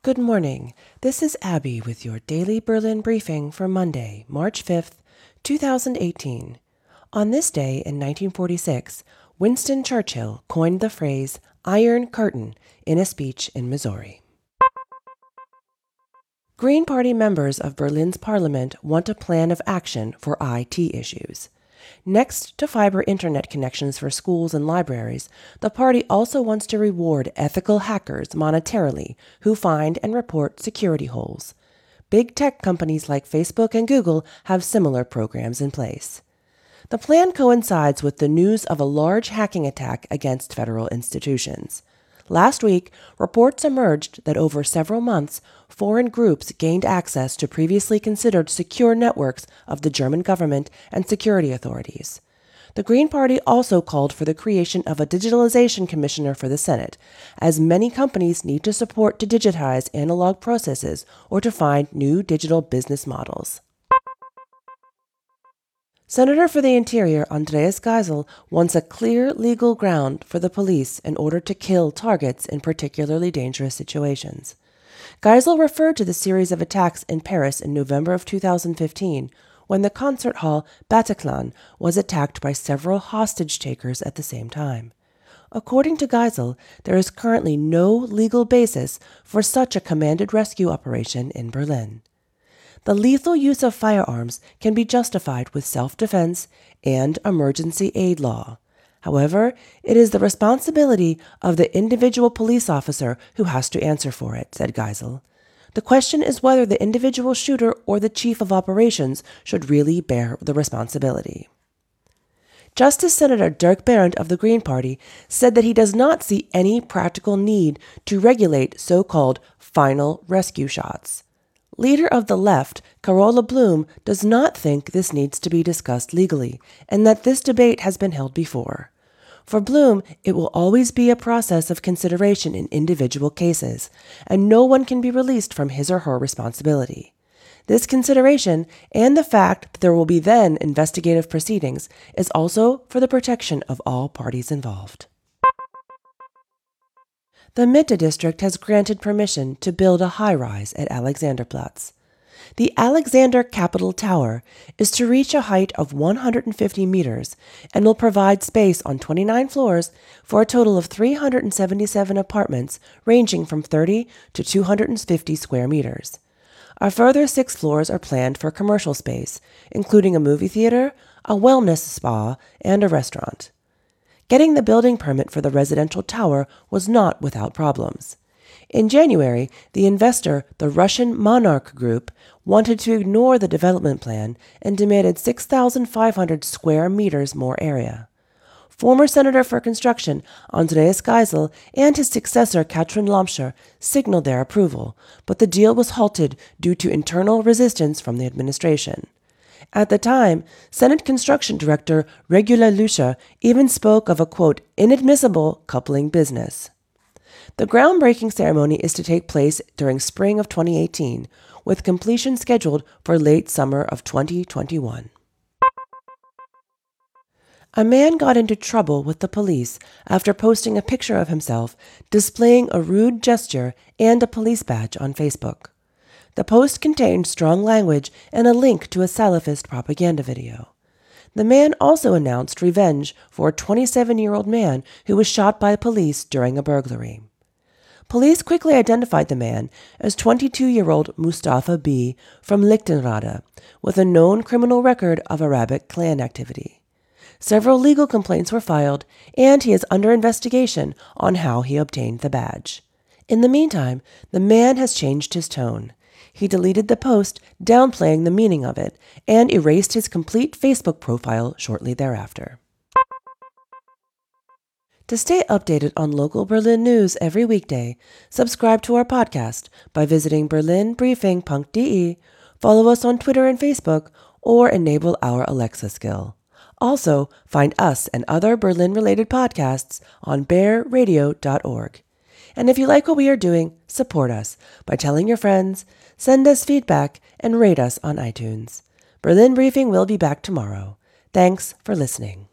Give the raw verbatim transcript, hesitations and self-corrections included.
Good morning. This is Abby with your daily Berlin briefing for Monday, March fifth, two thousand eighteen. On this day in nineteen forty-six, Winston Churchill coined the phrase Iron Curtain in a speech in Missouri. Green Party members of Berlin's parliament want a plan of action for I T issues. Next to fiber internet connections for schools and libraries, the party also wants to reward ethical hackers monetarily who find and report security holes. Big tech companies like Facebook and Google have similar programs in place. The plan coincides with the news of a large hacking attack against federal institutions. Last week, reports emerged that over several months, foreign groups gained access to previously considered secure networks of the German government and security authorities. The Green Party also called for the creation of a digitalization commissioner for the Senate, as many companies need to support to digitize analog processes or to find new digital business models. Senator for the Interior Andreas Geisel wants a clear legal ground for the police in order to kill targets in particularly dangerous situations. Geisel referred to the series of attacks in Paris in November of two thousand fifteen, when the concert hall Bataclan was attacked by several hostage-takers at the same time. According to Geisel, there is currently no legal basis for such a commanded rescue operation in Berlin. The lethal use of firearms can be justified with self-defense and emergency aid law. However, it is the responsibility of the individual police officer who has to answer for it, said Geisel. The question is whether the individual shooter or the chief of operations should really bear the responsibility. Justice Senator Dirk Berndt of the Green Party said that he does not see any practical need to regulate so-called final rescue shots. Leader of the left, Carola Bloom, does not think this needs to be discussed legally, and that this debate has been held before. For Bloom, it will always be a process of consideration in individual cases, and no one can be released from his or her responsibility. This consideration, and the fact that there will be then investigative proceedings, is also for the protection of all parties involved. The Mitte District has granted permission to build a high-rise at Alexanderplatz. The Alexander Capitol Tower is to reach a height of one hundred fifty meters and will provide space on twenty-nine floors for a total of three hundred seventy-seven apartments ranging from thirty to two hundred fifty square meters. A further six floors are planned for commercial space, including a movie theater, a wellness spa, and a restaurant. Getting the building permit for the residential tower was not without problems. In January, the investor, the Russian Monarch Group, wanted to ignore the development plan and demanded six thousand five hundred square meters more area. Former Senator for Construction Andreas Geisel and his successor Katrin Lomscher signaled their approval, but the deal was halted due to internal resistance from the administration. At the time, Senate Construction Director Regula Lucia even spoke of a, quote, inadmissible coupling business. The groundbreaking ceremony is to take place during spring of twenty eighteen, with completion scheduled for late summer of twenty twenty-one. A man got into trouble with the police after posting a picture of himself displaying a rude gesture and a police badge on Facebook. The post contained strong language and a link to a Salafist propaganda video. The man also announced revenge for a twenty-seven-year-old man who was shot by police during a burglary. Police quickly identified the man as twenty-two-year-old Mustafa B. from Lichtenrade, with a known criminal record of Arabic clan activity. Several legal complaints were filed, and he is under investigation on how he obtained the badge. In the meantime, the man has changed his tone. He deleted the post, downplaying the meaning of it, and erased his complete Facebook profile shortly thereafter. To stay updated on local Berlin news every weekday, subscribe to our podcast by visiting berlin briefing punkt de, follow us on Twitter and Facebook, or enable our Alexa skill. Also, find us and other Berlin-related podcasts on bear radio dot org. And if you like what we are doing, support us by telling your friends, send us feedback, and rate us on iTunes. Berlin Briefing will be back tomorrow. Thanks for listening.